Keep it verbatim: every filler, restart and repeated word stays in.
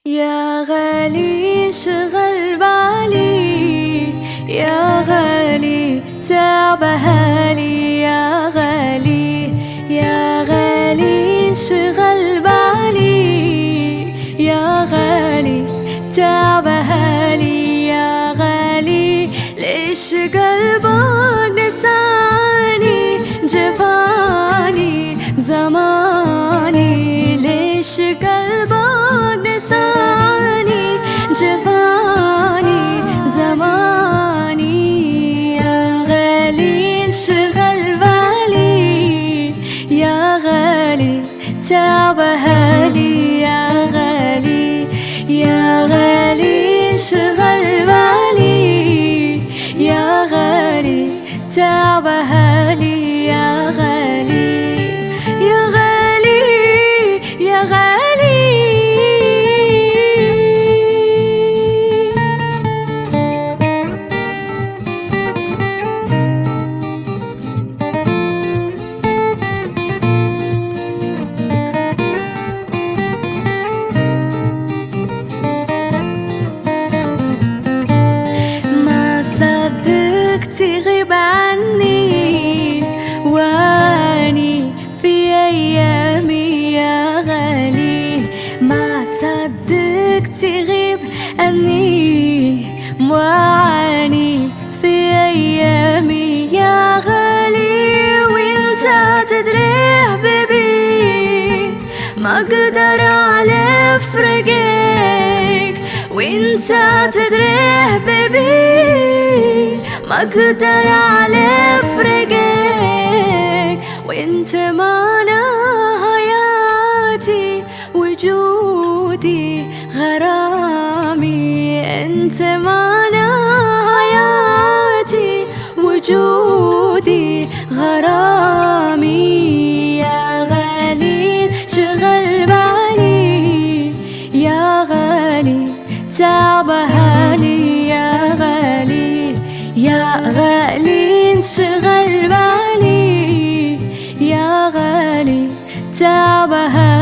يا غالي شغل بالي، يا غالي تعب هالي، يا غالي يا غالي شغل بالي، يا غالي تعب هالي، يا غالي ليش قلبك نساني جفاني بزماني، ليش قلبك نساني جفاني زماني، يا غالي انشغل بالي، يا غالي تعب هالي، يا غالي يا غالي انشغل بالي، يا غالي تعب هالي، يا غالي يا غالي يا غالي. تغيب عني واني في ايامي، يا غالي ما صدق تغيب عني واني في ايامي، يا غالي وانت تدري حبيبي ما اقدر على فراقك، وانت تدري حبيبي ما اقدر على فراقك، وانت معنا حياتي وجودي غرامي، انت معنا حياتي وجودي غرامي، يا غالي شغل بالي، يا غالي تعب هالي، يا غالي يا غالي انشغل بالي، يا غالي تعب هالي.